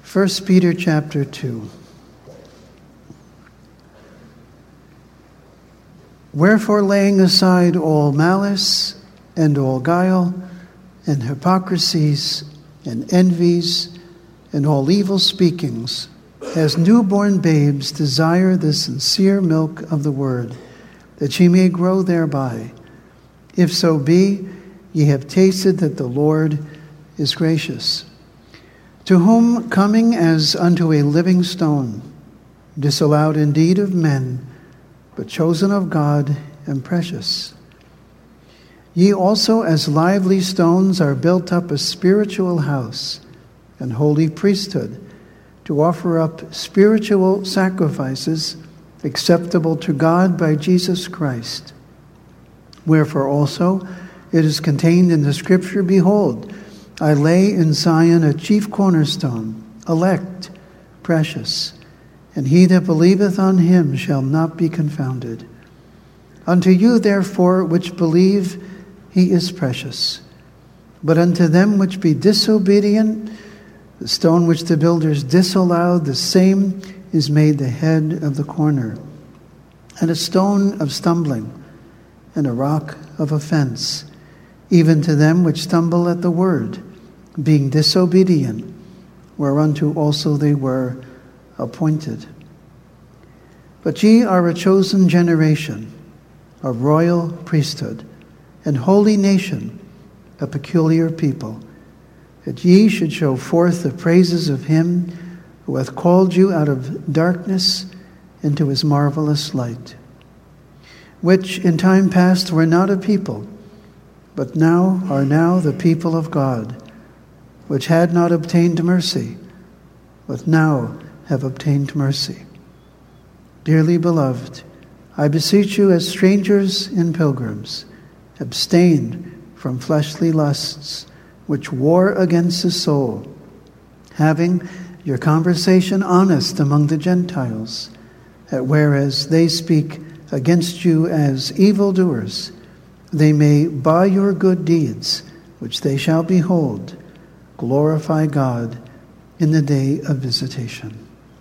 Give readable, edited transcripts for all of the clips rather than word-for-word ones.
1 Peter chapter 2. Wherefore, laying aside all malice and all guile and hypocrisies and envies and all evil speakings, as newborn babes desire the sincere milk of the word, that ye may grow thereby. If so be, ye have tasted that the Lord is gracious. To whom, coming as unto a living stone, disallowed indeed of men, but chosen of God and precious, ye also as lively stones are built up a spiritual house and holy priesthood, to offer up spiritual sacrifices acceptable to God by Jesus Christ. Wherefore also it is contained in the Scripture, Behold, I lay in Zion a chief cornerstone, elect, precious, and he that believeth on him shall not be confounded. Unto you, therefore, which believe, he is precious. But unto them which be disobedient, the stone which the builders disallowed, the same is made the head of the corner, and a stone of stumbling, and a rock of offense, even to them which stumble at the word, being disobedient, whereunto also they were appointed. But ye are a chosen generation, a royal priesthood, and holy nation, a peculiar people, that ye should show forth the praises of him who hath called you out of darkness into his marvelous light, which in time past were not a people, but now are the people of God, which had not obtained mercy, but now have obtained mercy. Dearly beloved, I beseech you as strangers and pilgrims, abstain from fleshly lusts, which war against the soul, having your conversation honest among the Gentiles, that whereas they speak against you as evildoers, they may, by your good deeds, which they shall behold, glorify God in the day of visitation.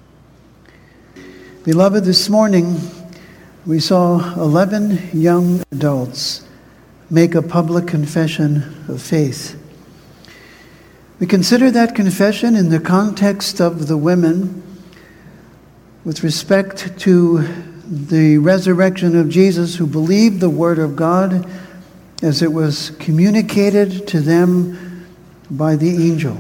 Beloved, this morning we saw 11 young adults make a public confession of faith. We consider that confession in the context of the women with respect to the resurrection of Jesus, who believed the word of God as it was communicated to them by the angel.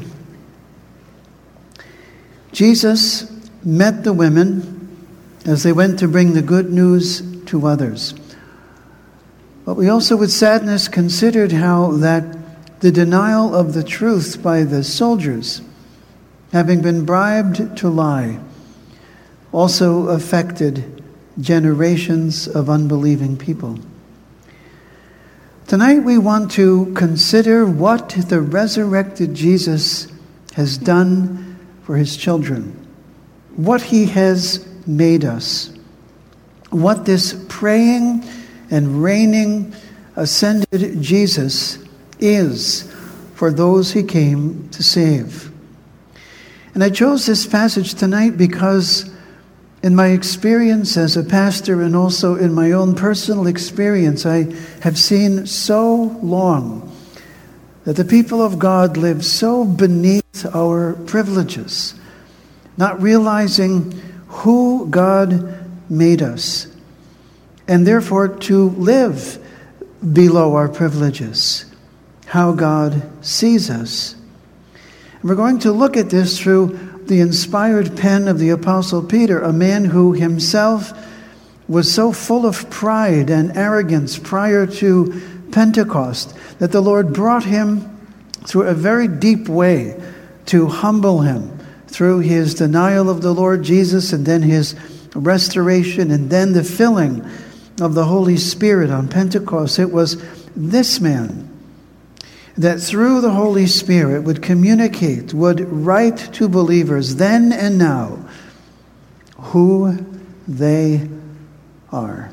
Jesus met the women as they went to bring the good news to others. But we also with sadness considered how that the denial of the truth by the soldiers, having been bribed to lie, also affected generations of unbelieving people. Tonight we want to consider what the resurrected Jesus has done for his children, what he has made us, what this praying and reigning ascended Jesus is for those he came to save. And I chose this passage tonight because in my experience as a pastor and also in my own personal experience, I have seen so long that the people of God live so beneath our privileges, not realizing who God made us, and therefore to live below our privileges, how God sees us. And we're going to look at this through the inspired pen of the Apostle Peter, a man who himself was so full of pride and arrogance prior to Pentecost that the Lord brought him through a very deep way to humble him through his denial of the Lord Jesus, and then his restoration, and then the filling of the Holy Spirit on Pentecost. It was this man that through the Holy Spirit would communicate, would write to believers then and now who they are.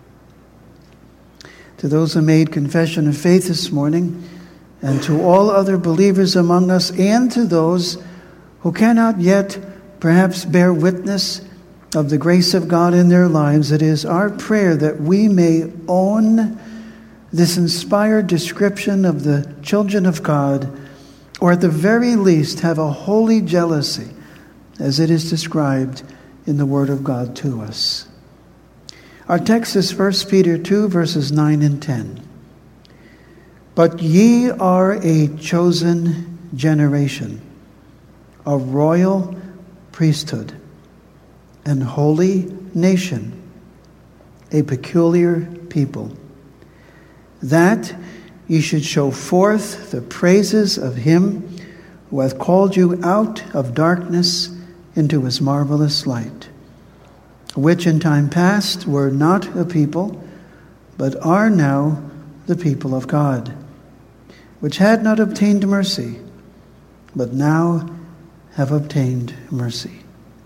To those who made confession of faith this morning, and to all other believers among us, and to those who cannot yet perhaps bear witness of the grace of God in their lives, it is our prayer that we may own this inspired description of the children of God, or at the very least have a holy jealousy as it is described in the Word of God to us. Our text is 1 Peter 2, verses 9 and 10. But ye are a chosen generation, a royal priesthood, an holy nation, a peculiar people, that ye should show forth the praises of him who hath called you out of darkness into his marvelous light, which in time past were not a people, but are now the people of God, which had not obtained mercy, but now have obtained mercy.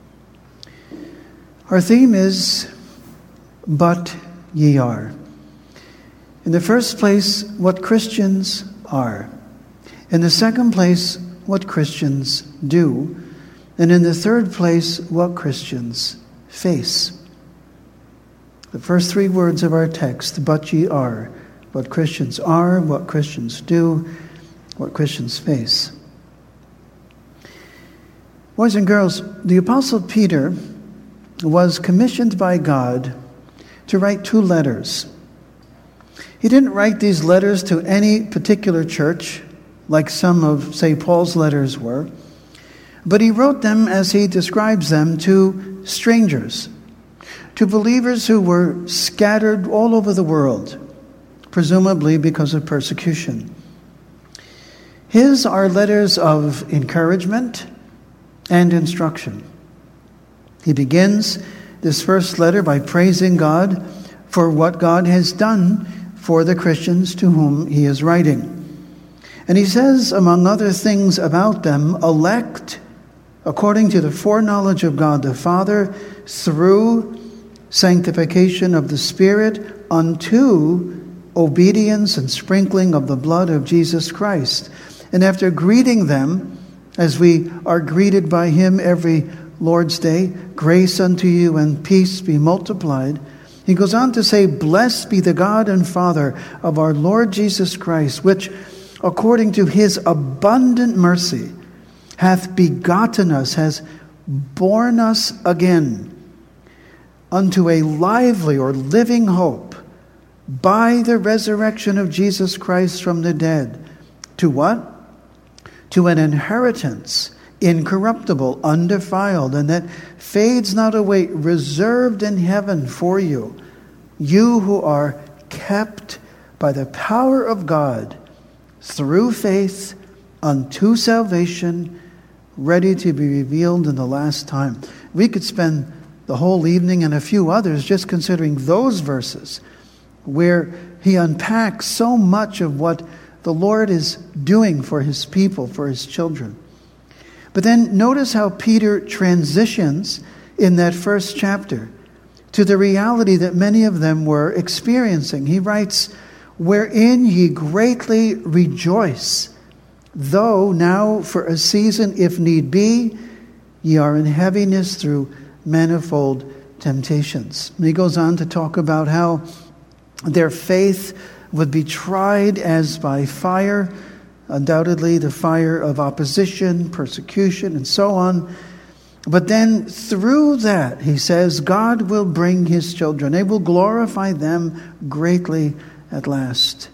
Our theme is, but ye are. In the first place, what Christians are. In the second place, what Christians do. And in the third place, what Christians face. The first three words of our text, but ye are. What Christians are, what Christians do, what Christians face. Boys and girls, the Apostle Peter was commissioned by God to write 2 letters. He didn't write these letters to any particular church, like some of, say, Paul's letters were, but he wrote them, as he describes them, to strangers, to believers who were scattered all over the world, presumably because of persecution. His are letters of encouragement and instruction. He begins this first letter by praising God for what God has done for the Christians to whom he is writing. And he says, among other things about them, elect according to the foreknowledge of God the Father, through sanctification of the Spirit, unto obedience and sprinkling of the blood of Jesus Christ. And after greeting them, as we are greeted by him every Lord's Day, grace unto you and peace be multiplied, he goes on to say, blessed be the God and Father of our Lord Jesus Christ, which, according to his abundant mercy, hath begotten us, has born us again unto a lively or living hope by the resurrection of Jesus Christ from the dead. To what? To an inheritance incorruptible, undefiled, and that fades not away, reserved in heaven for you, you who are kept by the power of God through faith unto salvation, ready to be revealed in the last time. We could spend the whole evening and a few others just considering those verses where he unpacks so much of what the Lord is doing for his people, for his children. But then notice how Peter transitions in that first chapter to the reality that many of them were experiencing. He writes, wherein ye greatly rejoice, though now for a season, if need be, ye are in heaviness through manifold temptations. And he goes on to talk about how their faith would be tried as by fire, undoubtedly the fire of opposition, persecution, and so on. But then through that, he says, God will bring his children. They will glorify them greatly at last.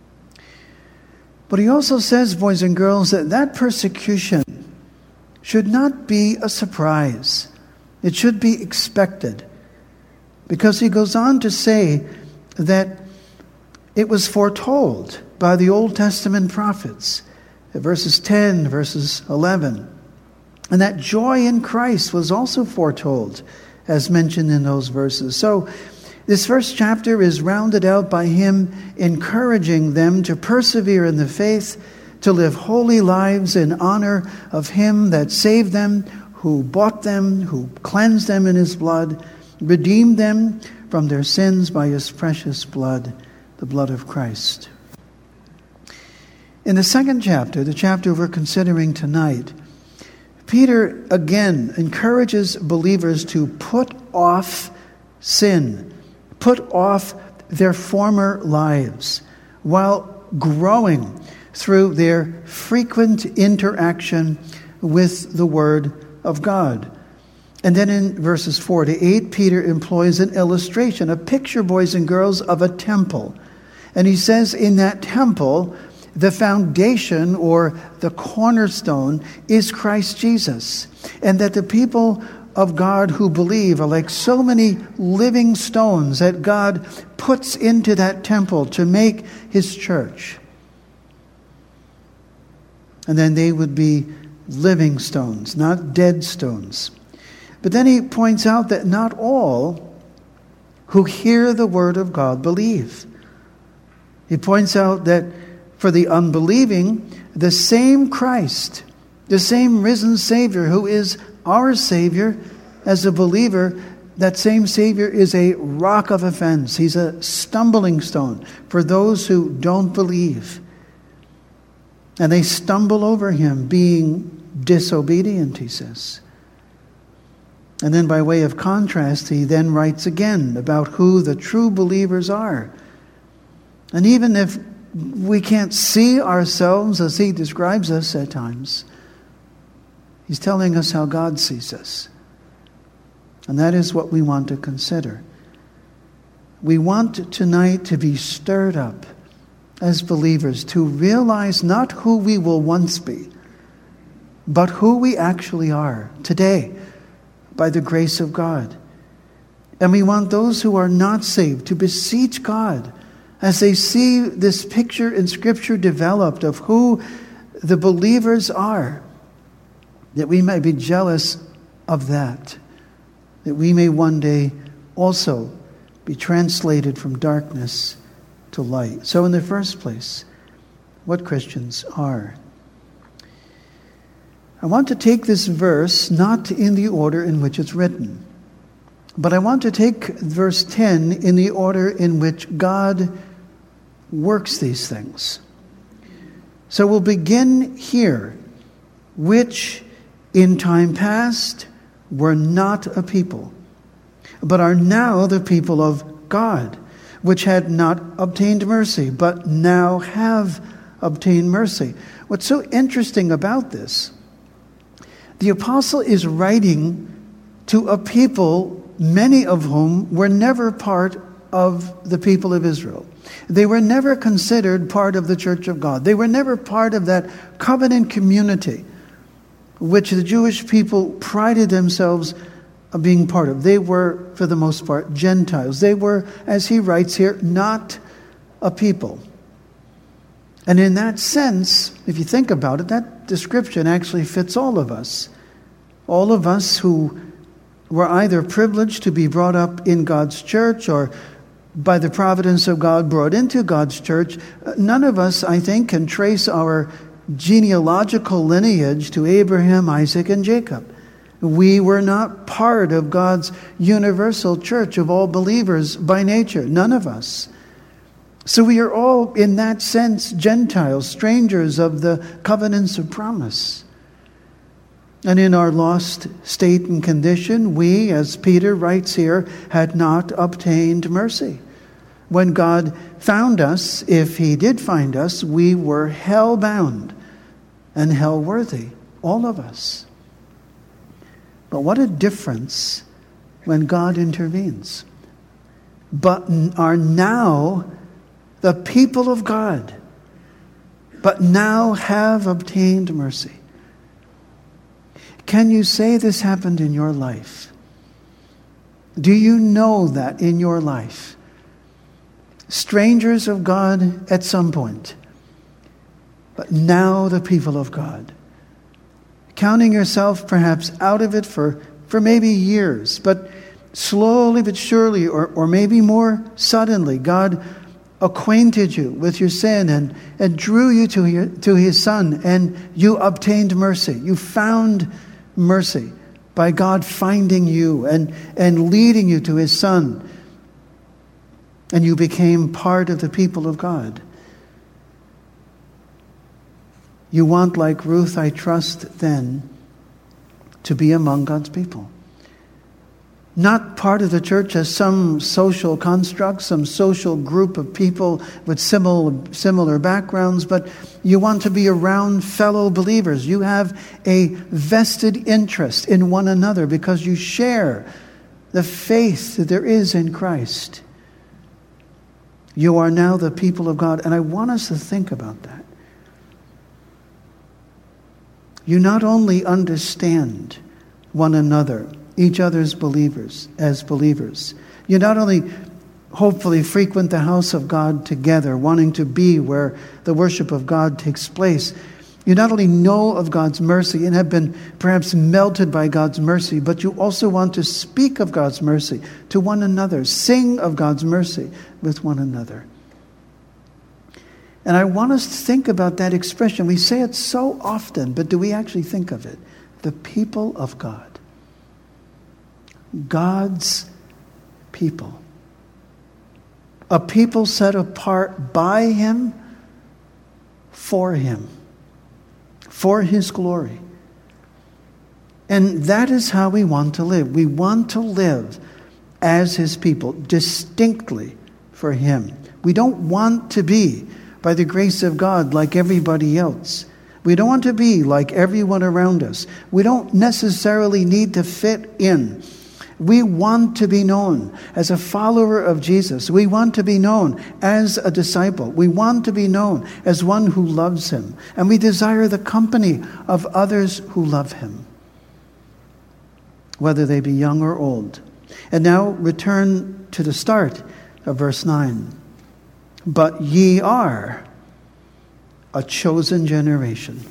But he also says, boys and girls, that that persecution should not be a surprise. It should be expected. Because he goes on to say that it was foretold by the Old Testament prophets, verses 10, verses 11. And that joy in Christ was also foretold, as mentioned in those verses. So this first chapter is rounded out by him encouraging them to persevere in the faith, to live holy lives in honor of him that saved them, who bought them, who cleansed them in his blood, redeemed them from their sins by his precious blood, the blood of Christ. In the second chapter, the chapter we're considering tonight, Peter again encourages believers to put off sin, put off their former lives, while growing through their frequent interaction with the Word of God. And then in verses 4 to 8, Peter employs an illustration, a picture, boys and girls, of a temple. And he says in that temple, the foundation or the cornerstone is Christ Jesus. And that the people of God who believe are like so many living stones that God puts into that temple to make his church. And then they would be living stones, not dead stones. But then he points out that not all who hear the word of God believe. He points out that for the unbelieving, the same Christ, the same risen Savior who is our Savior, as a believer, that same Savior is a rock of offense. He's a stumbling stone for those who don't believe. And they stumble over him being disobedient, he says. And then by way of contrast, he then writes again about who the true believers are. And even if we can't see ourselves as he describes us at times, he's telling us how God sees us. And that is what we want to consider. We want tonight to be stirred up as believers to realize not who we will once be, but who we actually are today by the grace of God. And we want those who are not saved to beseech God as they see this picture in Scripture developed of who the believers are, that we may be jealous of that we may one day also be translated from darkness to light. So in the first place, what Christians are. I want to take this verse not in the order in which it's written, but I want to take verse 10 in the order in which God works these things. So we'll begin here, which in time past were not a people, but are now the people of God, which had not obtained mercy, but now have obtained mercy. What's so interesting about this, the apostle is writing to a people, many of whom were never part of the people of Israel. They were never considered part of the church of God. They were never part of that covenant community which the Jewish people prided themselves of being part of. They were, for the most part, Gentiles. They were, as he writes here, not a people. And in that sense, if you think about it, that description actually fits all of us. All of us who were either privileged to be brought up in God's church or by the providence of God brought into God's church. None of us, I think, can trace our genealogical lineage to Abraham, Isaac, and Jacob. We were not part of God's universal church of all believers by nature. None of us. So we are all, in that sense, Gentiles, strangers of the covenants of promise. And in our lost state and condition, we, as Peter writes here, had not obtained mercy. When God found us, if he did find us, we were hell-bound and hell-worthy, all of us. But what a difference when God intervenes. But are now the people of God, but now have obtained mercy. Can you say this happened in your life? Do you know that in your life? Strangers of God at some point, but now the people of God. Counting yourself perhaps out of it for maybe years, but slowly but surely, or maybe more suddenly, God acquainted you with your sin and drew you to his Son, and you obtained mercy. You found mercy by God finding you and leading you to his Son. And you became part of the people of God. You want, like Ruth, I trust, then, to be among God's people. Not part of the church as some social construct, some social group of people with similar backgrounds, but you want to be around fellow believers. You have a vested interest in one another because you share the faith that there is in Christ. You are now the people of God, and I want us to think about that. You not only understand one another, each other's believers, as believers. You not only hopefully frequent the house of God together, wanting to be where the worship of God takes place. You not only know of God's mercy and have been perhaps melted by God's mercy, but you also want to speak of God's mercy to one another, sing of God's mercy with one another. And I want us to think about that expression. We say it so often, but do we actually think of it? The people of God. God's people. A people set apart by Him, for Him, for His glory. And that is how we want to live. We want to live as His people, distinctly for Him. We don't want to be, by the grace of God, like everybody else. We don't want to be like everyone around us. We don't necessarily need to fit in. We want to be known as a follower of Jesus. We want to be known as a disciple. We want to be known as one who loves Him. And we desire the company of others who love Him, whether they be young or old. And now return to the start of verse 9. But ye are a chosen generation.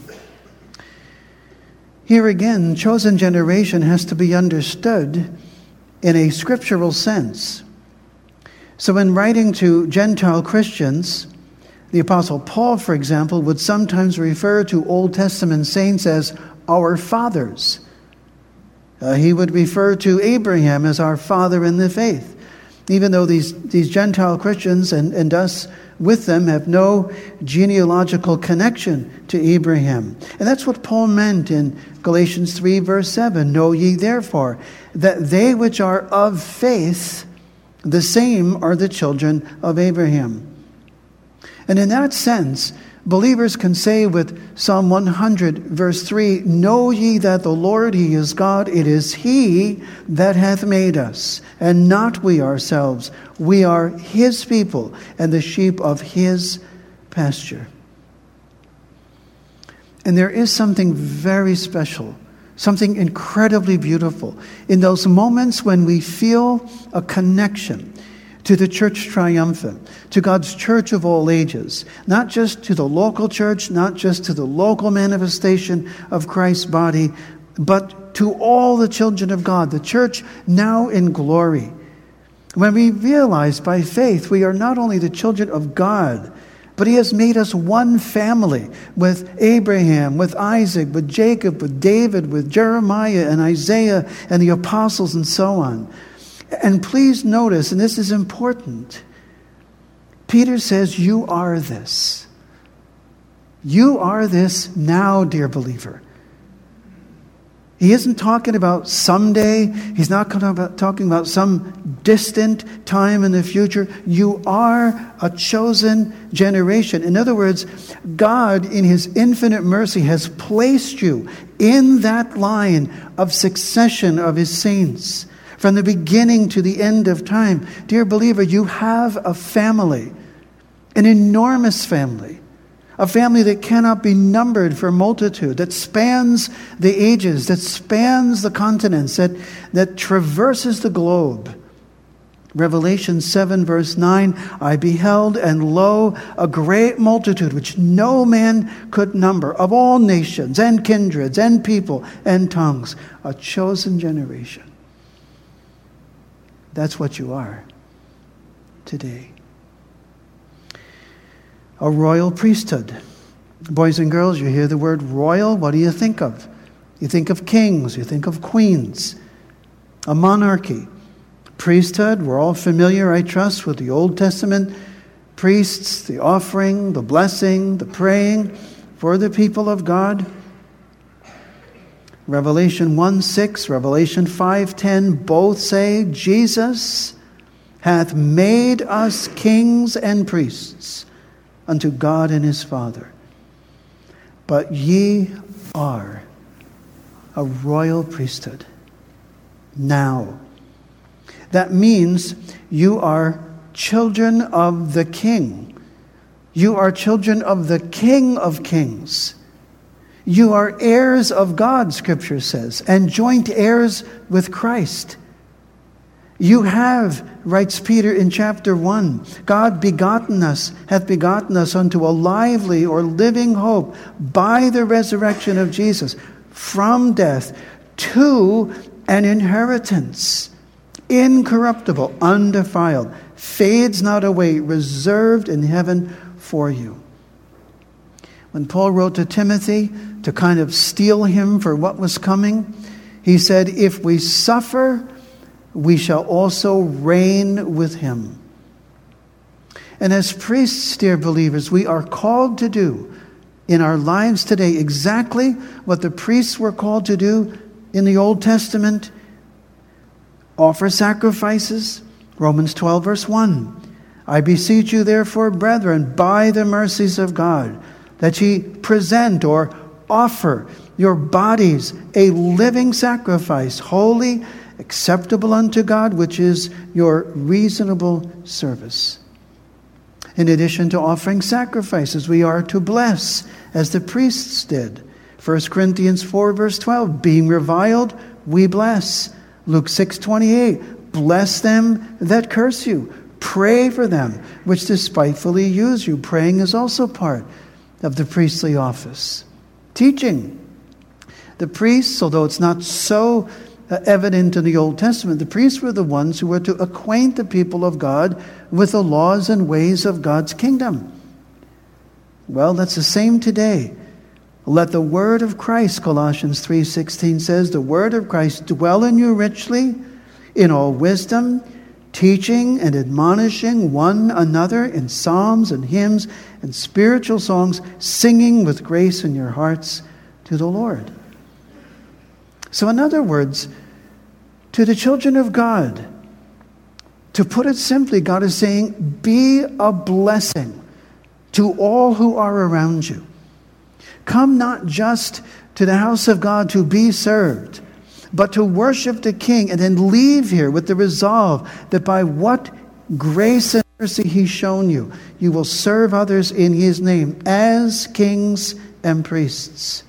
Here again, chosen generation has to be understood in a scriptural sense. So in writing to Gentile Christians, the Apostle Paul, for example, would sometimes refer to Old Testament saints as our fathers. He would refer to Abraham as our father in the faith, even though these Gentile Christians and us with them have no genealogical connection to Abraham. And that's what Paul meant in Galatians 3, verse 7. Know ye therefore that they which are of faith, the same are the children of Abraham. And in that sense, believers can say with Psalm 100, verse 3, Know ye that the Lord, He is God. It is He that hath made us, and not we ourselves. We are His people, and the sheep of His pasture. And there is something very special, something incredibly beautiful in those moments when we feel a connection to the church triumphant, to God's church of all ages, not just to the local church, not just to the local manifestation of Christ's body, but to all the children of God, the church now in glory. When we realize by faith we are not only the children of God, but He has made us one family with Abraham, with Isaac, with Jacob, with David, with Jeremiah and Isaiah and the apostles and so on. And please notice, and this is important, Peter says, you are this. You are this now, dear believer. He isn't talking about someday. He's not talking about some distant time in the future. You are a chosen generation. In other words, God, in His infinite mercy, has placed you in that line of succession of His saints. From the beginning to the end of time. Dear believer, you have a family, an enormous family, a family that cannot be numbered for multitude, that spans the ages, that spans the continents, that traverses the globe. Revelation 7 verse 9, I beheld, and lo, a great multitude which no man could number, of all nations and kindreds and people and tongues, a chosen generation. That's what you are today. A royal priesthood. Boys and girls, you hear the word royal, what do you think of? You think of kings, you think of queens, a monarchy. Priesthood, we're all familiar, I trust, with the Old Testament priests, the offering, the blessing, the praying for the people of God. Revelation 1:6, Revelation 5:10 both say, Jesus hath made us kings and priests unto God and his Father. But ye are a royal priesthood now. That means you are children of the King. You are children of the King of Kings. You are heirs of God, Scripture says, and joint heirs with Christ. You have, writes Peter in chapter 1, God hath begotten us unto a lively or living hope by the resurrection of Jesus from death to an inheritance, incorruptible, undefiled, fades not away, reserved in heaven for you. When Paul wrote to Timothy to kind of steel him for what was coming, he said, if we suffer, we shall also reign with him. And as priests, dear believers, we are called to do in our lives today exactly what the priests were called to do in the Old Testament. Offer sacrifices. Romans 12, verse 1. I beseech you, therefore, brethren, by the mercies of God, that ye present or offer your bodies a living sacrifice, holy, acceptable unto God, which is your reasonable service. In addition to offering sacrifices, we are to bless, as the priests did. 1 Corinthians 4, verse 12, being reviled, we bless. Luke 6:28, bless them that curse you. Pray for them which despitefully use you. Praying is also part of the priestly office. Teaching. The priests, although it's not so evident in the Old Testament, the priests were the ones who were to acquaint the people of God with the laws and ways of God's kingdom. Well, that's the same today. Let the word of Christ, Colossians 3:16 says, the word of Christ dwell in you richly in all wisdom, teaching and admonishing one another in psalms and hymns and spiritual songs, singing with grace in your hearts to the Lord. So in other words, to the children of God, to put it simply, God is saying, be a blessing to all who are around you. Come not just to the house of God to be served, but to worship the King, and then leave here with the resolve that by what grace and mercy He's shown you, you will serve others in His name as kings and priests.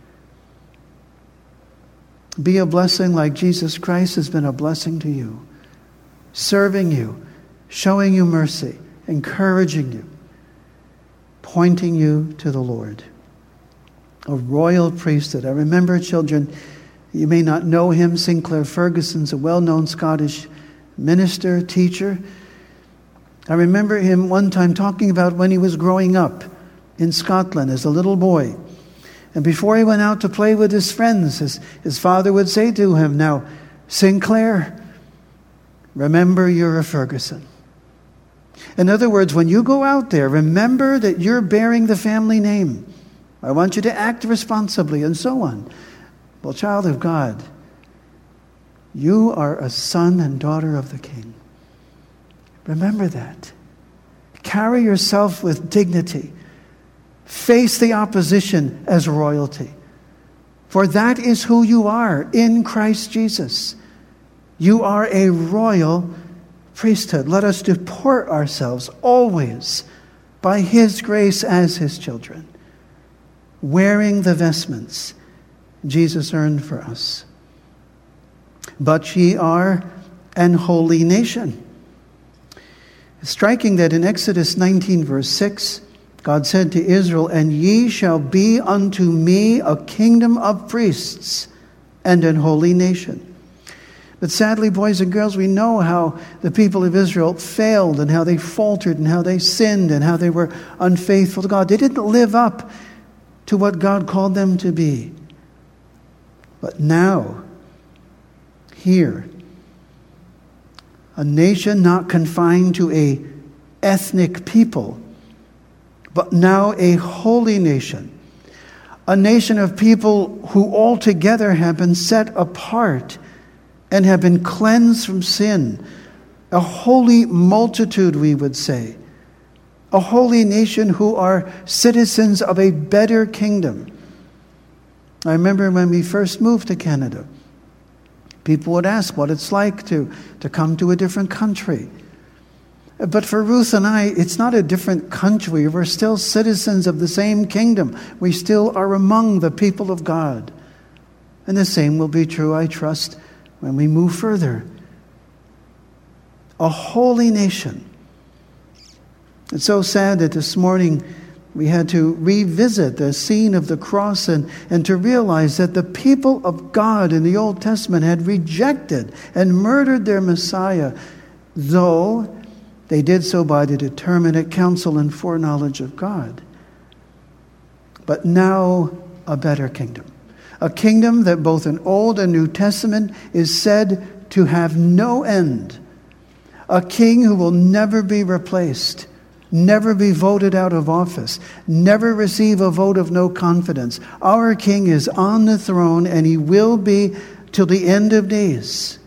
Be a blessing like Jesus Christ has been a blessing to you, serving you, showing you mercy, encouraging you, pointing you to the Lord. A royal priesthood. I remember, children, you may not know him, Sinclair Ferguson's a well-known Scottish minister, teacher. I remember him one time talking about when he was growing up in Scotland as a little boy. And before he went out to play with his friends, his father would say to him, now, Sinclair, remember you're a Ferguson. In other words, when you go out there, remember that you're bearing the family name. I want you to act responsibly, and so on. Well, child of God, you are a son and daughter of the King. Remember that. Carry yourself with dignity. Face the opposition as royalty. For that is who you are in Christ Jesus. You are a royal priesthood. Let us deport ourselves always by His grace as His children, wearing the vestments Jesus earned for us. But ye are an holy nation. It's striking that in Exodus 19, verse 6, God said to Israel, and ye shall be unto me a kingdom of priests and an holy nation. But sadly, boys and girls, we know how the people of Israel failed and how they faltered and how they sinned and how they were unfaithful to God. They didn't live up to what God called them to be. But now, here, a nation not confined to a ethnic people, but now a holy nation, a nation of people who altogether have been set apart and have been cleansed from sin. A holy multitude, we would say. A holy nation who are citizens of a better kingdom. I remember when we first moved to Canada, people would ask what it's like to come to a different country. But for Ruth and I, it's not a different country. We're still citizens of the same kingdom. We still are among the people of God. And the same will be true, I trust, when we move further. A holy nation. It's so sad that this morning we had to revisit the scene of the cross and to realize that the people of God in the Old Testament had rejected and murdered their Messiah, though they did so by the determinate counsel and foreknowledge of God. But now a better kingdom. A kingdom that both in Old and New Testament is said to have no end. A king who will never be replaced, never be voted out of office, never receive a vote of no confidence. Our king is on the throne, and he will be till the end of days.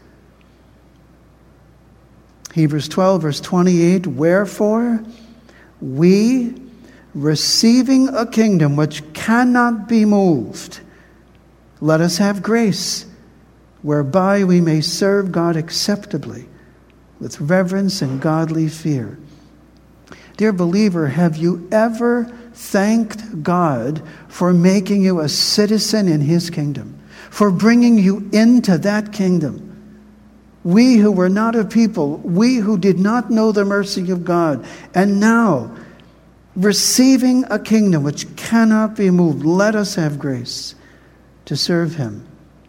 Hebrews 12, verse 28, wherefore we, receiving a kingdom which cannot be moved, let us have grace, whereby we may serve God acceptably, with reverence and godly fear. Dear believer, have you ever thanked God for making you a citizen in His kingdom, for bringing you into that kingdom? We who were not a people, we who did not know the mercy of God, and now receiving a kingdom which cannot be moved, let us have grace to serve Him.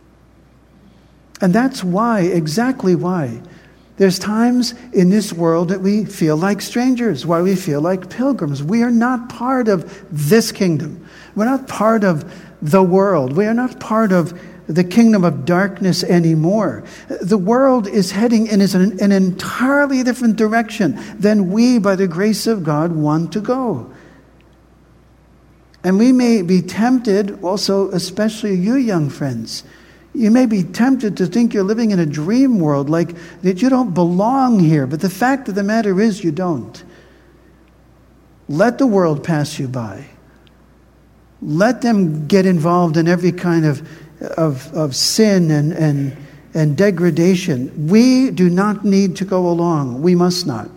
And that's why, exactly why, there's times in this world that we feel like strangers, why we feel like pilgrims. We are not part of this kingdom. We're not part of the world. We are not part of the kingdom of darkness anymore. The world is heading in an entirely different direction than we, by the grace of God, want to go. And we may be tempted, also, especially you young friends, you may be tempted to think you're living in a dream world, like that you don't belong here. But the fact of the matter is you don't. Let the world pass you by. Let them get involved in every kind of sin and degradation. We do not need to go along. We must not.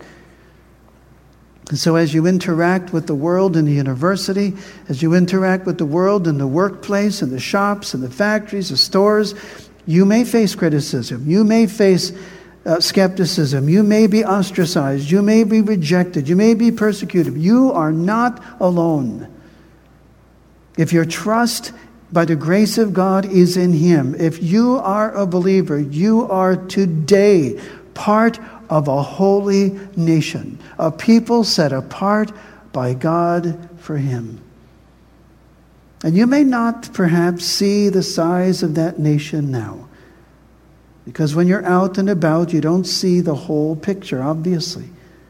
And so as you interact with the world in the university, as you interact with the world in the workplace, in the shops, in the factories, the stores, you may face criticism. You may face skepticism. You may be ostracized. You may be rejected. You may be persecuted. You are not alone. If your trust by the grace of God is in Him, if you are a believer, you are today part of a holy nation, a people set apart by God for Him. And you may not perhaps see the size of that nation now, because when you're out and about, you don't see the whole picture, obviously.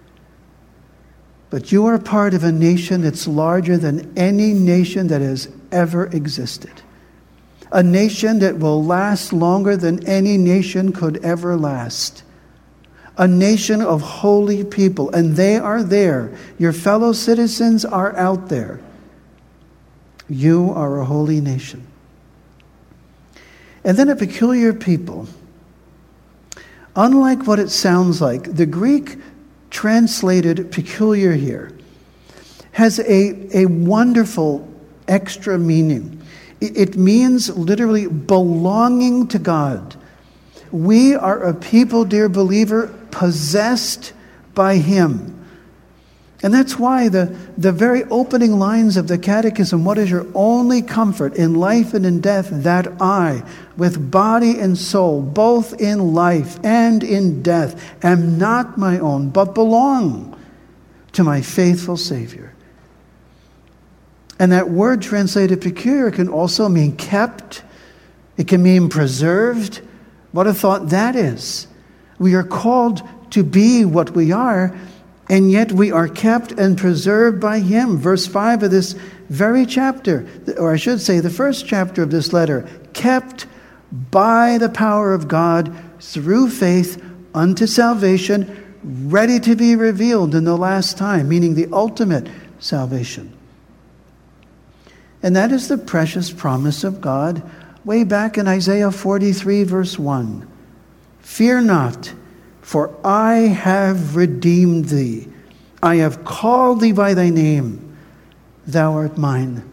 But you are part of a nation that's larger than any nation that has ever existed. A nation that will last longer than any nation could ever last. A nation of holy people, and they are there. Your fellow citizens are out there. You are a holy nation. And then a peculiar people. Unlike what it sounds like, the Greek translated peculiar here has a wonderful extra meaning. It means literally belonging to God. We are a people, dear believer, possessed by Him. And that's why the very opening lines of the Catechism, what is your only comfort in life and in death? That I, with body and soul, both in life and in death, am not my own, but belong to my faithful Savior. And that word translated peculiar can also mean kept. It can mean preserved. What a thought that is. We are called to be what we are And yet we are kept and preserved by him. Verse 5 of this very chapter, or I should say the first chapter of this letter, kept by the power of God through faith unto salvation, ready to be revealed in the last time, meaning the ultimate salvation. And that is the precious promise of God way back in Isaiah 43, verse 1. Fear not, for I have redeemed thee. I have called thee by thy name. Thou art mine.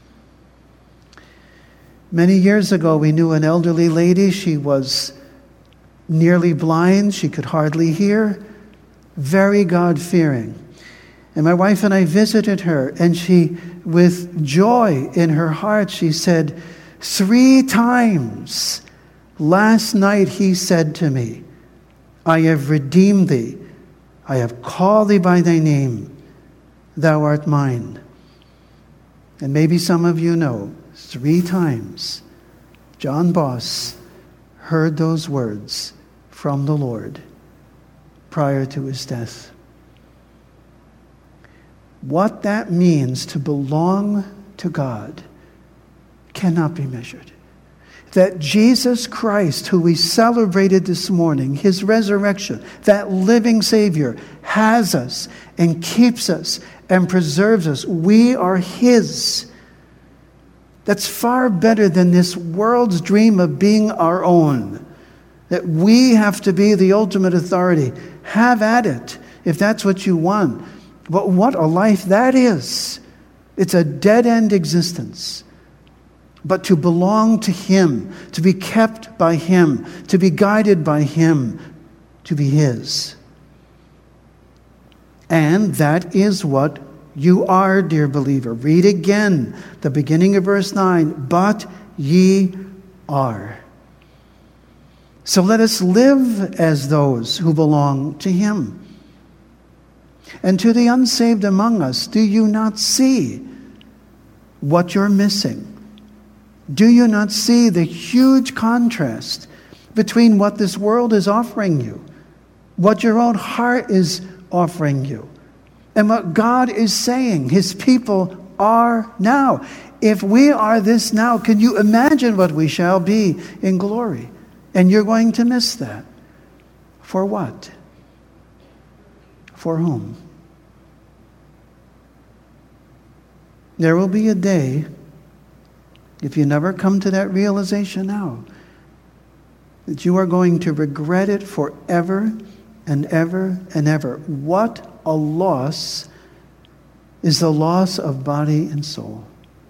Many years ago, we knew an elderly lady. She was nearly blind. She could hardly hear. Very God-fearing. And my wife and I visited her, and she, with joy in her heart, she said, 3 times last night he said to me, I have redeemed thee. I have called thee by thy name. Thou art mine. And maybe some of you know, 3 times John Boss heard those words from the Lord prior to his death. What that means to belong to God cannot be measured. That Jesus Christ, who we celebrated this morning, his resurrection, that living Savior, has us and keeps us and preserves us. We are his. That's far better than this world's dream of being our own. That we have to be the ultimate authority. Have at it if that's what you want. But what a life that is. It's a dead-end existence. But to belong to him, to be kept by him, to be guided by him, to be his. And that is what you are, dear believer. Read again the beginning of verse 9. But ye are. So let us live as those who belong to him. And to the unsaved among us, do you not see what you're missing? Do you not see the huge contrast between what this world is offering you, what your own heart is offering you, and what God is saying his people are now? If we are this now, can you imagine what we shall be in glory? And you're going to miss that. For what? For whom? There will be a day, if you never come to that realization now, that you are going to regret it forever and ever and ever. What a loss is the loss of body and soul.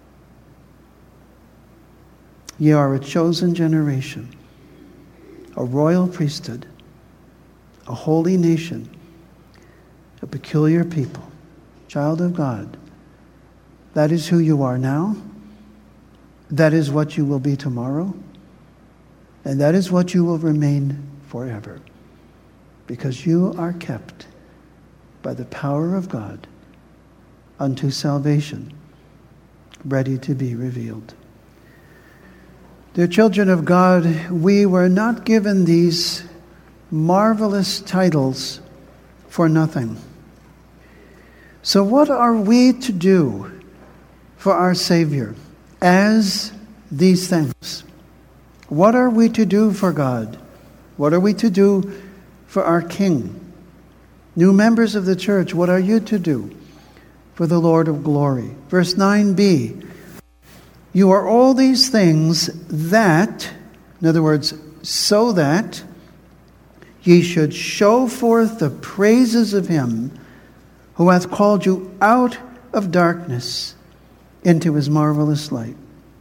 Ye are a chosen generation, a royal priesthood, a holy nation, a peculiar people, child of God. That is who you are now. That is what you will be tomorrow. And that is what you will remain forever. Because you are kept by the power of God unto salvation, ready to be revealed. Dear children of God, we were not given these marvelous titles for nothing. So what are we to do for our Savior as these things? What are we to do for God? What are we to do for our King? New members of the church, what are you to do for the Lord of glory? Verse 9b, you are all these things that, in other words, so that ye should show forth the praises of him who hath called you out of darkness into his marvelous light.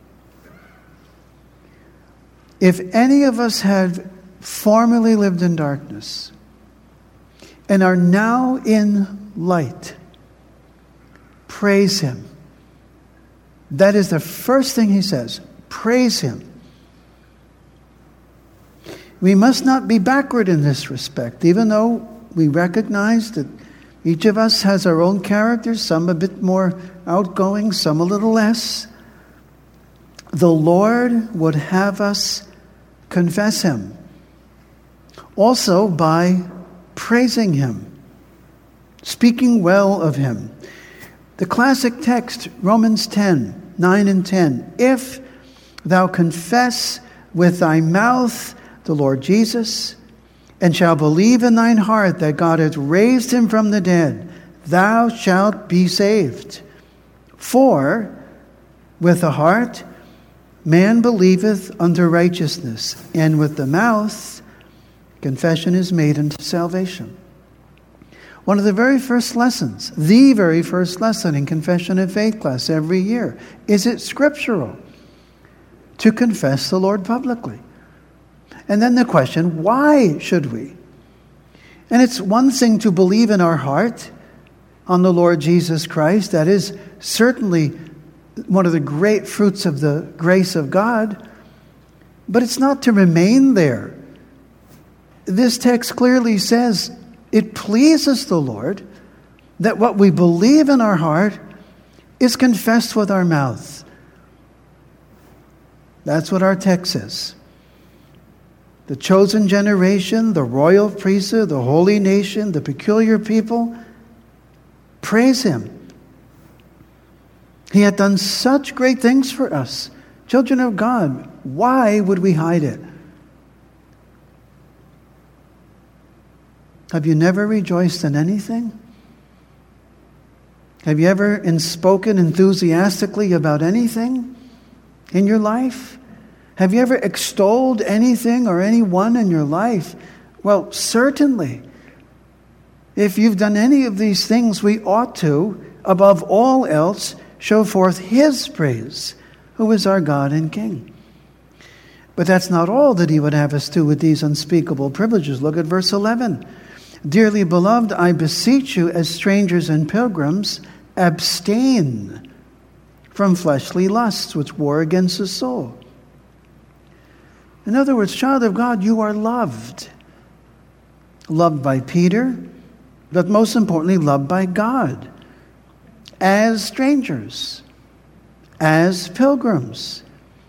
If any of us had formerly lived in darkness and are now in light, praise him. That is the first thing he says. Praise him. We must not be backward in this respect, even though we recognize that each of us has our own characters, some a bit more outgoing, some a little less. The Lord would have us confess him. Also by praising him. speaking well of him. The classic text, Romans 10, 9 and 10. If thou confess with thy mouth the Lord Jesus, and shalt believe in thine heart that God hath raised him from the dead, thou shalt be saved. For with the heart man believeth unto righteousness, and with the mouth confession is made unto salvation. One of the very first lessons, the very first lesson in Confession of Faith class every year, is it scriptural to confess the Lord publicly? And then the question, why should we? And it's one thing to believe in our heart on the Lord Jesus Christ. That is certainly one of the great fruits of the grace of God. But it's not to remain there. This text clearly says it pleases the Lord that what we believe in our heart is confessed with our mouth. That's what our text says. The chosen generation, the royal priesthood, the holy nation, the peculiar people, praise him. He had done such great things for us. Children of God, why would we hide it? Have you never rejoiced in anything? Have you ever spoken enthusiastically about anything in your life? Have you ever extolled anything or anyone in your life? Well, certainly. If you've done any of these things, we ought to, above all else, show forth his praise, who is our God and King. But that's not all that he would have us do with these unspeakable privileges. Look at verse 11. Dearly beloved, I beseech you as strangers and pilgrims, abstain from fleshly lusts which war against the soul. In other words, child of God, you are loved. Loved by Peter, but most importantly, loved by God. As strangers, as pilgrims.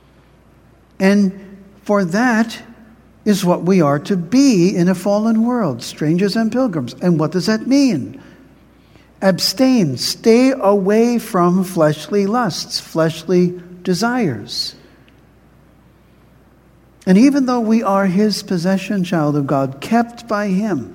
And for that is what we are to be in a fallen world, strangers and pilgrims. And what does that mean? Abstain, stay away from fleshly lusts, fleshly desires. And even though we are his possession, child of God, kept by him,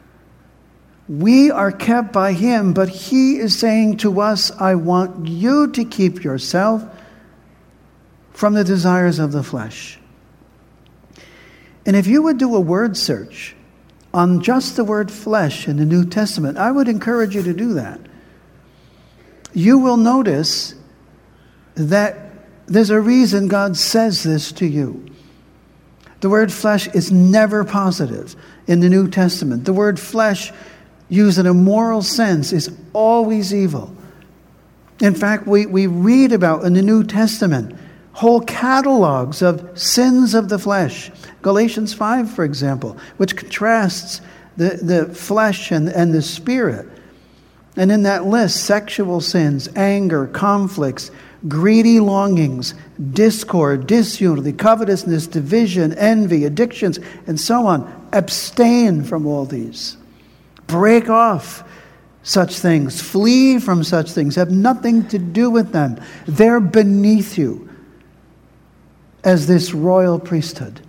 we are kept by him, but he is saying to us, I want you to keep yourself from the desires of the flesh. And if you would do a word search on just the word flesh in the New Testament, I would encourage you to do that. You will notice that there's a reason God says this to you. The word flesh is never positive in the New Testament. The word flesh, used in a moral sense, is always evil. In fact, we read about in the New Testament whole catalogs of sins of the flesh. Galatians 5, for example, which contrasts the flesh and the spirit. And in that list, sexual sins, anger, conflicts, greedy longings, discord, disunity, covetousness, division, envy, addictions, and so on. Abstain from all these. Break off such things. Flee from such things. Have nothing to do with them. They're beneath you as this royal priesthood.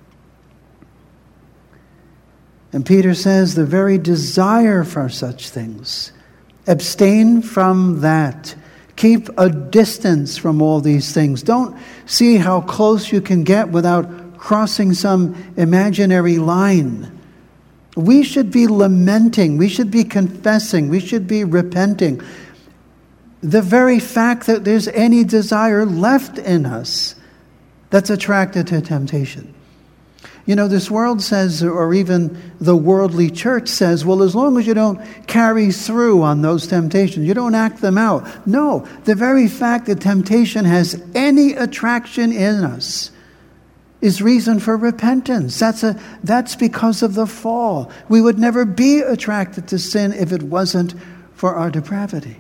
And Peter says the very desire for such things. Abstain from that. Keep a distance from all these things. Don't see how close you can get without crossing some imaginary line. We should be lamenting. We should be confessing. We should be repenting. The very fact that there's any desire left in us that's attracted to temptation. You know, this world says, or even the worldly church says, well, as long as you don't carry through on those temptations, you don't act them out. No, the very fact that temptation has any attraction in us is reason for repentance. That's because of the fall. We would never be attracted to sin if it wasn't for our depravity.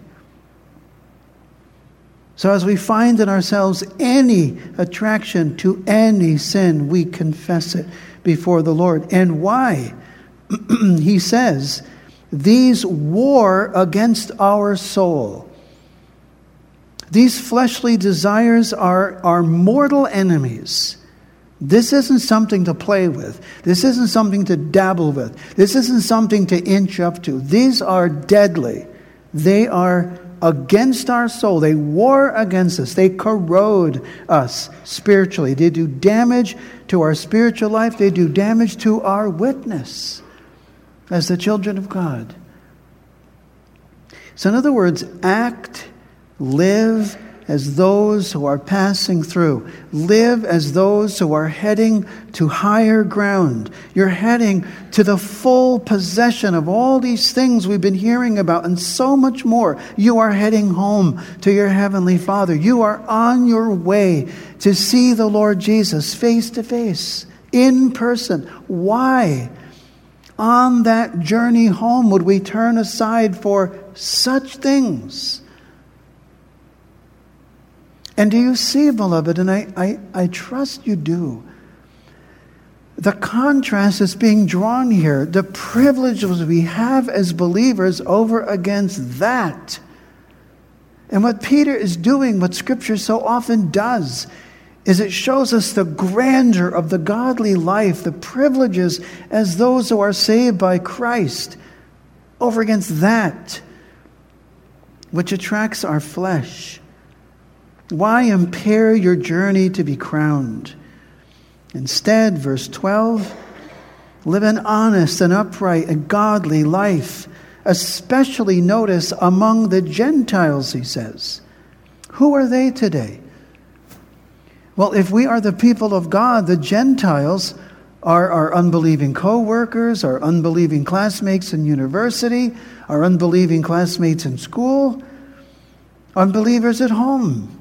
So as we find in ourselves any attraction to any sin, we confess it before the Lord. And why? He says these war against our soul. These fleshly desires are mortal enemies. This isn't something to play with. This isn't something to dabble with. This isn't something to inch up to. These are deadly. They are against our soul. They war against us. They corrode us spiritually. They do damage to our spiritual life. They do damage to our witness as the children of God. So in other words, act, live as those who are passing through. Live as those who are heading to higher ground. You're heading to the full possession of all these things we've been hearing about and so much more. You are heading home to your Heavenly Father. You are on your way to see the Lord Jesus face to face, in person. Why? On that journey home would we turn aside for such things? And do you see, beloved, and I trust you do, the contrast is being drawn here, the privileges we have as believers over against that. And what Peter is doing, what Scripture so often does, is it shows us the grandeur of the godly life, the privileges as those who are saved by Christ, over against that which attracts our flesh. Why impair your journey to be crowned? Instead, verse 12, live an honest and upright and godly life, especially notice among the Gentiles, he says. Who are they today? Well, if we are the people of God, the Gentiles are our unbelieving co-workers, our unbelieving classmates in university, our unbelieving classmates in school, unbelievers at home.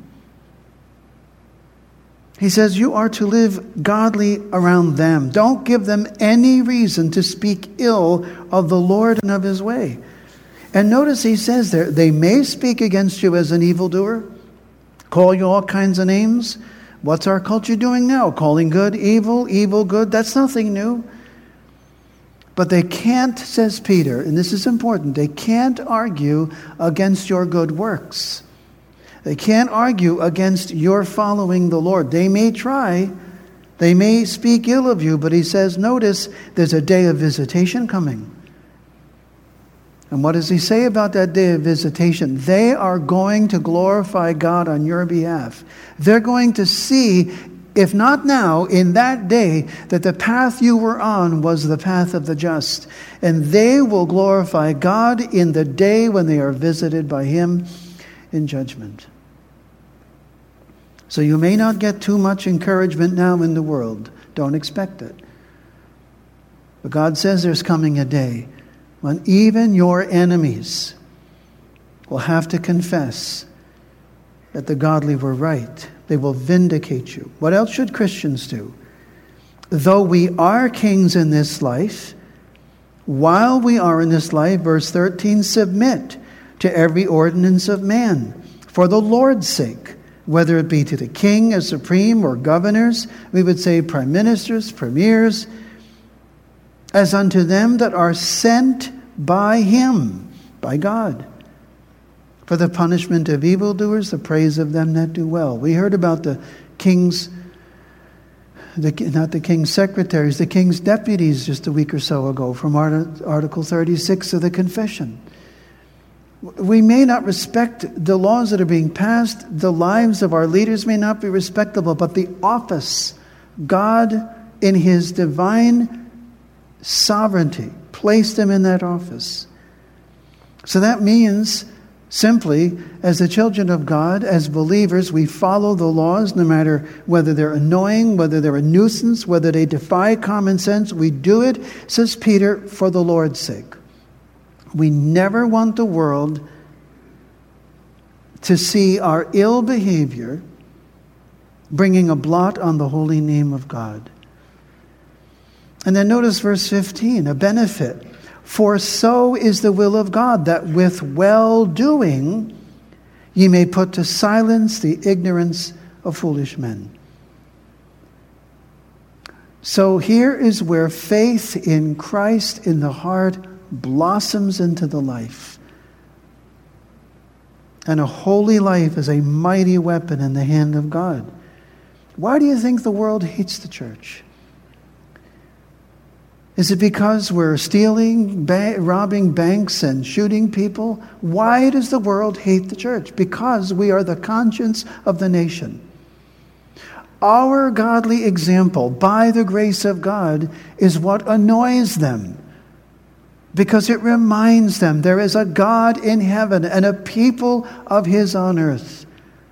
He says you are to live godly around them. Don't give them any reason to speak ill of the Lord and of his way. And notice he says there, they may speak against you as an evildoer, call you all kinds of names. What's our culture doing now? Calling good evil, evil good. That's nothing new. But they can't, says Peter, and this is important, they can't argue against your good works. They can't argue against your following the Lord. They may try, they may speak ill of you, but he says, notice, there's a day of visitation coming. And what does he say about that day of visitation? They are going to glorify God on your behalf. They're going to see, if not now, in that day, that the path you were on was the path of the just. And they will glorify God in the day when they are visited by him in judgment. So you may not get too much encouragement now in the world. Don't expect it. But God says there's coming a day when even your enemies will have to confess that the godly were right. They will vindicate you. What else should Christians do? Though we are kings in this life, while we are in this life, verse 13, submit to every ordinance of man for the Lord's sake, whether it be to the king as supreme or governors, we would say prime ministers, premiers, as unto them that are sent by him, by God, for the punishment of evildoers, the praise of them that do well. We heard about the king's, not the king's secretaries, the king's deputies just a week or so ago from Article 36 of the Confession. We may not respect the laws that are being passed. The lives of our leaders may not be respectable, but the office, God in his divine sovereignty placed them in that office. So that means simply, as the children of God, as believers, we follow the laws no matter whether they're annoying, whether they're a nuisance, whether they defy common sense. We do it, says Peter, for the Lord's sake. We never want the world to see our ill behavior bringing a blot on the holy name of God. And then notice verse 15, a benefit. For so is the will of God, that with well-doing ye may put to silence the ignorance of foolish men. So here is where faith in Christ in the heart blossoms into the life. And a holy life is a mighty weapon in the hand of God. Why do you think the world hates the church? Is it because we're stealing, robbing banks and shooting people? Why does the world hate the church? Because we are the conscience of the nation. Our godly example, by the grace of God, is what annoys them. Because it reminds them there is a God in heaven and a people of His on earth.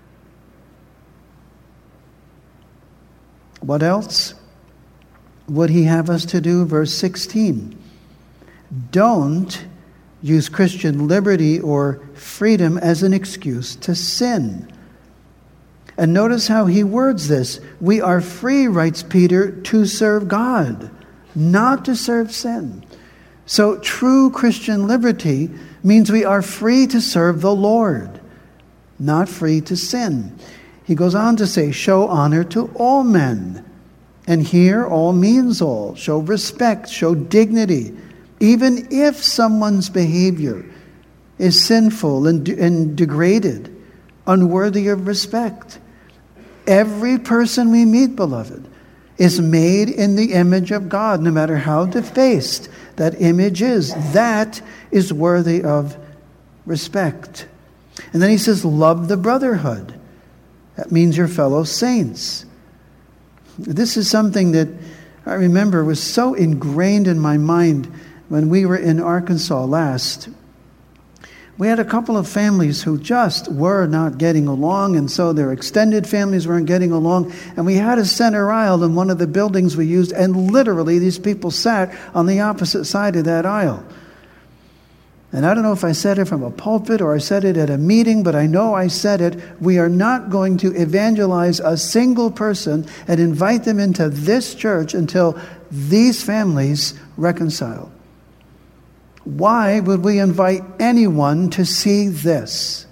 What else would He have us to do? Verse 16. Don't use Christian liberty or freedom as an excuse to sin. And notice how he words this. We are free, writes Peter, to serve God, not to serve sin. So true Christian liberty means we are free to serve the Lord, not free to sin. He goes on to say, show honor to all men. And here, all means all. Show respect, show dignity. Even if someone's behavior is sinful and degraded, unworthy of respect. Every person we meet, beloved, is made in the image of God, no matter how defaced that image is. That is worthy of respect. And then he says, love the brotherhood. That means your fellow saints. This is something that I remember was so ingrained in my mind when we were in Arkansas last. We had a couple of families who just were not getting along, and so their extended families weren't getting along. And we had a center aisle in one of the buildings we used, and literally these people sat on the opposite side of that aisle. And I don't know if I said it from a pulpit or I said it at a meeting, but I know I said it. We are not going to evangelize a single person and invite them into this church until these families reconcile. Why would we invite anyone to see this?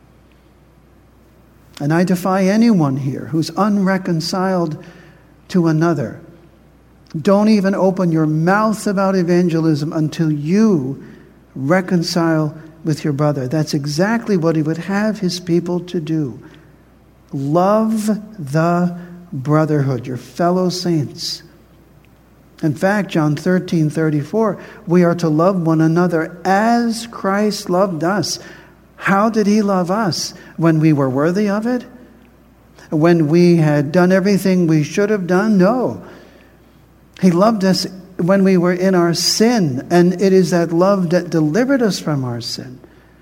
And I defy anyone here who's unreconciled to another. Don't even open your mouth about evangelism until you reconcile with your brother. That's exactly what he would have his people to do. Love the brotherhood, your fellow saints. In fact, John 13:34, we are to love one another as Christ loved us. How did he love us? When we were worthy of it? When we had done everything we should have done? No. He loved us when we were in our sin, and it is that love that delivered us from our sin.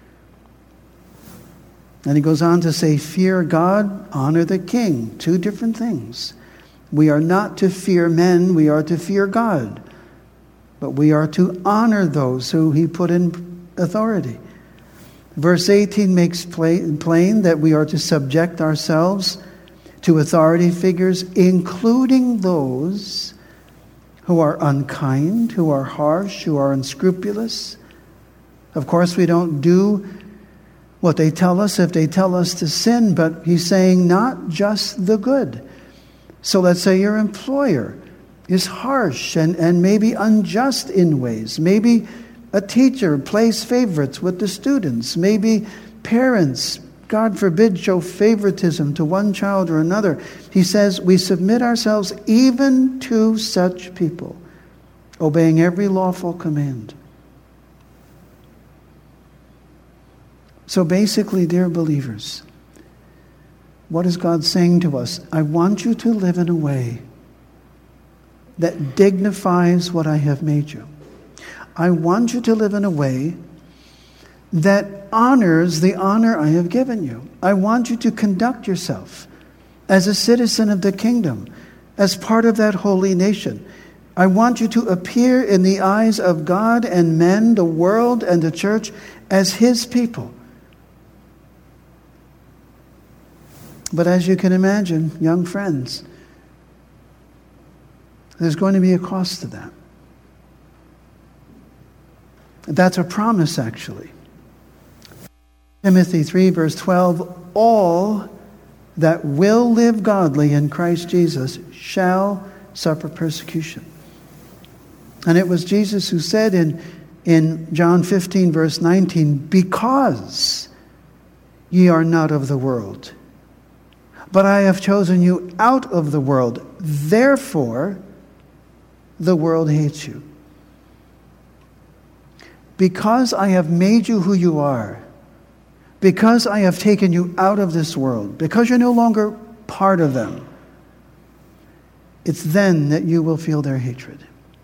And he goes on to say, fear God, honor the king. Two different things. We are not to fear men, we are to fear God. But we are to honor those who he put in authority. Verse 18 makes plain that we are to subject ourselves to authority figures, including those who are unkind, who are harsh, who are unscrupulous. Of course, we don't do what they tell us if they tell us to sin, but he's saying not just the good. So let's say your employer is harsh and maybe unjust in ways. Maybe a teacher plays favorites with the students. Maybe parents, God forbid, show favoritism to one child or another. He says we submit ourselves even to such people, obeying every lawful command. So basically, dear believers, what is God saying to us? I want you to live in a way that dignifies what I have made you. I want you to live in a way that honors the honor I have given you. I want you to conduct yourself as a citizen of the kingdom, as part of that holy nation. I want you to appear in the eyes of God and men, the world and the church, as his people. But as you can imagine, young friends, there's going to be a cost to that. That's a promise, actually. Timothy 3, verse 12, all that will live godly in Christ Jesus shall suffer persecution. And it was Jesus who said in in John 15, verse 19, because ye are not of the world, but I have chosen you out of the world. Therefore, the world hates you. Because I have made you who you are, because I have taken you out of this world, because you're no longer part of them, it's then that you will feel their hatred.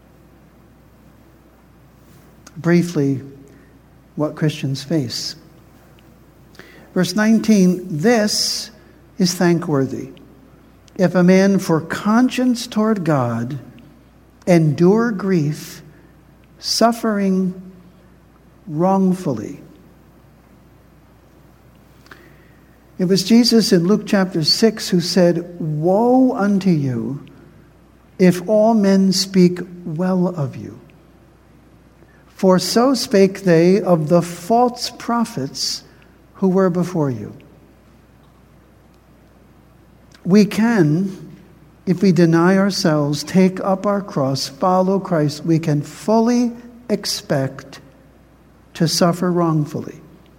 Briefly, what Christians face. Verse 19, this is thankworthy. If a man for conscience toward God endure grief, suffering wrongfully. It was Jesus in Luke chapter 6 who said, woe unto you if all men speak well of you. For so spake they of the false prophets who were before you. We can, if we deny ourselves, take up our cross, follow Christ, we can fully expect to suffer wrongfully.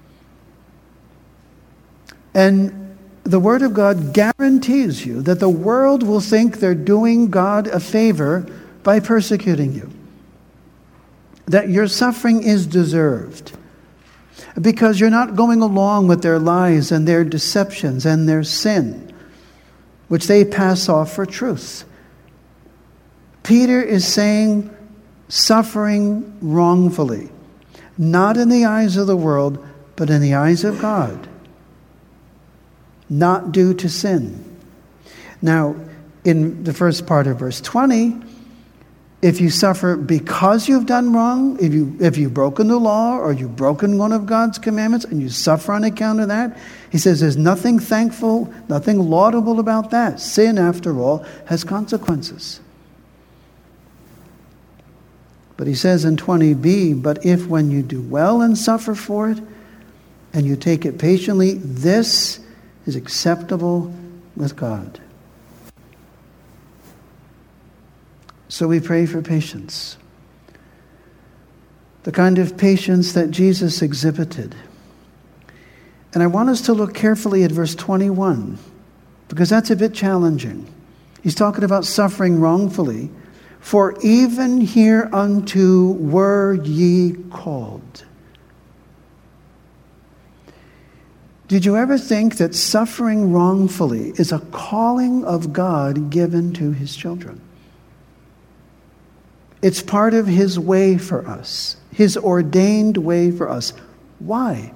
And the Word of God guarantees you that the world will think they're doing God a favor by persecuting you. That your suffering is deserved. Because you're not going along with their lies and their deceptions and their sin, which they pass off for truth. Peter is saying suffering wrongfully, not in the eyes of the world, but in the eyes of God. Not due to sin. Now, in the first part of verse 20, if you suffer because you've done wrong, if you've broken the law or you've broken one of God's commandments and you suffer on account of that, he says there's nothing thankful, nothing laudable about that. Sin, after all, has consequences. But he says in 20b, but if when you do well and suffer for it, and you take it patiently, this is acceptable with God. So we pray for patience. The kind of patience that Jesus exhibited. And I want us to look carefully at verse 21, because that's a bit challenging. He's talking about suffering wrongfully. For even hereunto were ye called. Did you ever think that suffering wrongfully is a calling of God given to his children? It's part of his way for us, his ordained way for us. Why?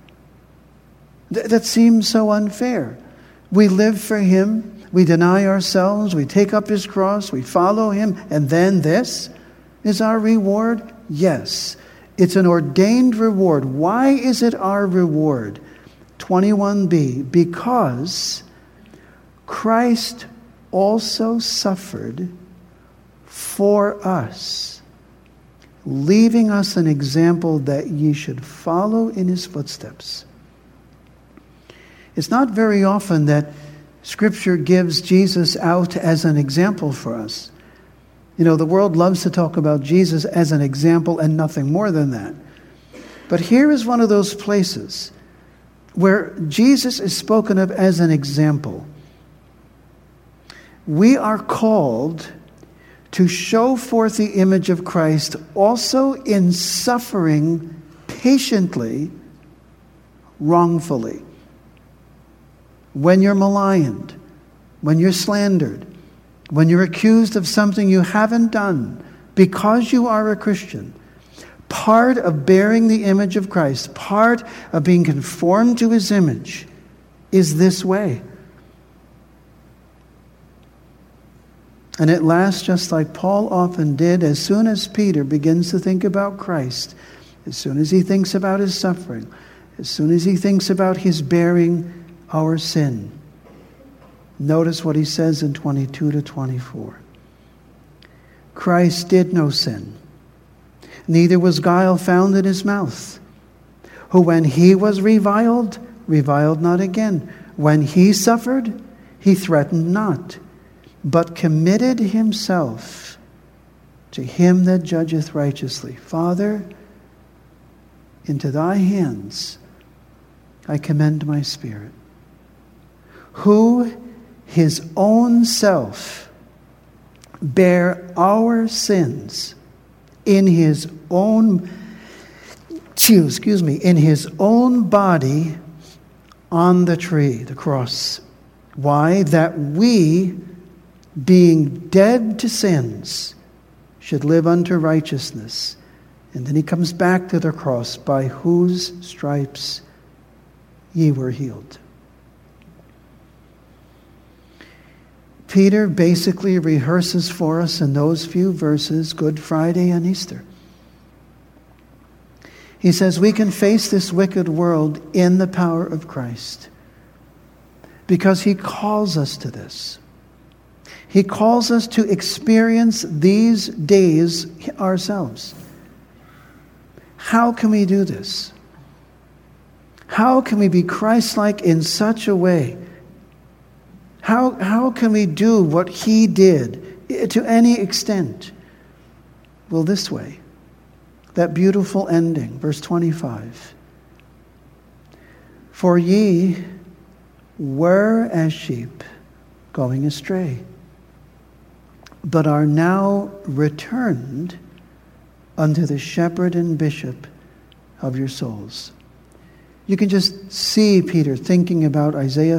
That seems so unfair. We live for him, we deny ourselves, we take up his cross, we follow him, and then this is our reward? Yes, it's an ordained reward. Why is it our reward? 21b, because Christ also suffered for us, leaving us an example that ye should follow in his footsteps. It's not very often that Scripture gives Jesus out as an example for us. You know, the world loves to talk about Jesus as an example and nothing more than that. But here is one of those places where Jesus is spoken of as an example. We are called to show forth the image of Christ also in suffering patiently, wrongfully. When you're maligned, when you're slandered, when you're accused of something you haven't done because you are a Christian, part of bearing the image of Christ, part of being conformed to his image is this way. And it lasts just like Paul often did. As soon as Peter begins to think about Christ, as soon as he thinks about his suffering, as soon as he thinks about his bearing our sin, notice what he says in 22 to 24. Christ did no sin, neither was guile found in his mouth. Who when he was reviled, reviled not again. When he suffered, he threatened not, but committed himself to him that judgeth righteously. Father, into thy hands I commend my spirit, who his own self bare our sins in his own body on the tree, the cross. Why? That we, being dead to sins, should live unto righteousness. And then he comes back to the cross, by whose stripes ye were healed. Peter basically rehearses for us in those few verses Good Friday and Easter. He says we can face this wicked world in the power of Christ because he calls us to this. He calls us to experience these days ourselves. How can we do this? How can we be Christ-like in such a way? How can we do what he did to any extent? Well, this way. That beautiful ending, verse 25. For ye were as sheep going astray, but are now returned unto the shepherd and bishop of your souls. You can just see Peter thinking about Isaiah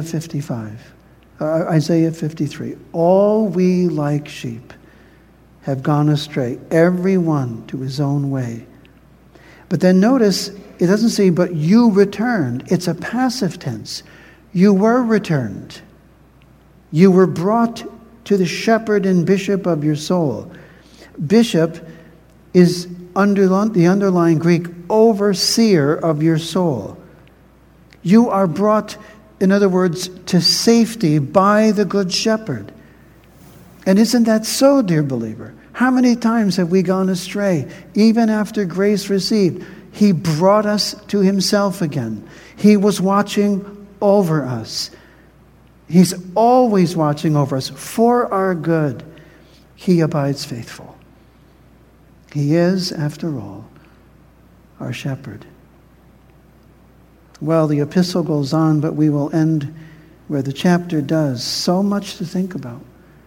53. All we like sheep have gone astray, every one to his own way. But then notice, it doesn't say, but you returned. It's a passive tense. You were returned. You were brought to the shepherd and bishop of your soul. Bishop is the underlying Greek, overseer of your soul. You are brought, in other words, to safety by the good shepherd. And isn't that so, dear believer? How many times have we gone astray? Even after grace received, he brought us to himself again. He was watching over us. He's always watching over us for our good. He abides faithful. He is, after all, our shepherd. Well, the epistle goes on, but we will end where the chapter does. So much to think about.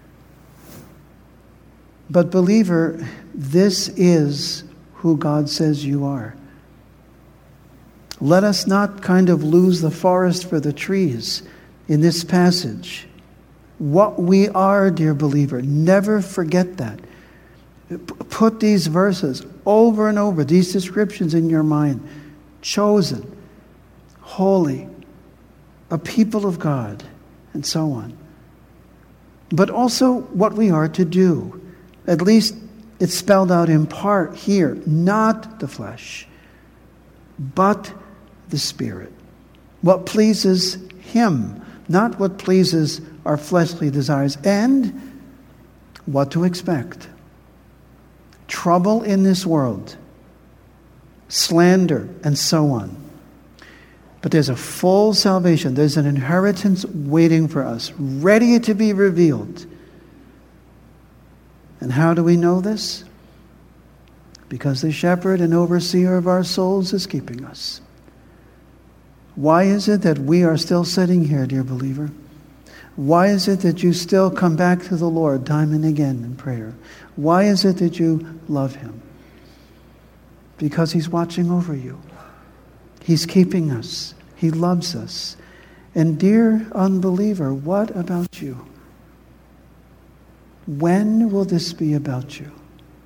But believer, this is who God says you are. Let us not kind of lose the forest for the trees in this passage. What we are, dear believer, never forget that. Put these verses over and over, these descriptions in your mind. Chosen, holy, a people of God, and so on. But also what we are to do. At least it's spelled out in part here. Not the flesh, but the Spirit. What pleases him, not what pleases our fleshly desires. And what to expect. Trouble in this world, slander, and so on. But there's a full salvation. There's an inheritance waiting for us, ready to be revealed. And how do we know this? Because the shepherd and overseer of our souls is keeping us. Why is it that we are still sitting here, dear believer? Why is it that you still come back to the Lord time and again in prayer? Why is it that you love him? Because he's watching over you. He's keeping us. He loves us. And dear unbeliever, what about you? When will this be about you?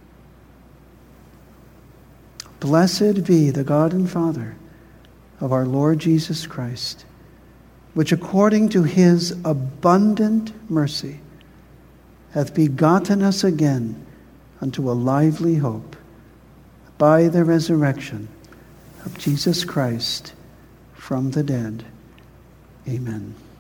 Blessed be the God and Father of our Lord Jesus Christ, which according to his abundant mercy hath begotten us again unto a lively hope by the resurrection of Jesus Christ from the dead. Amen.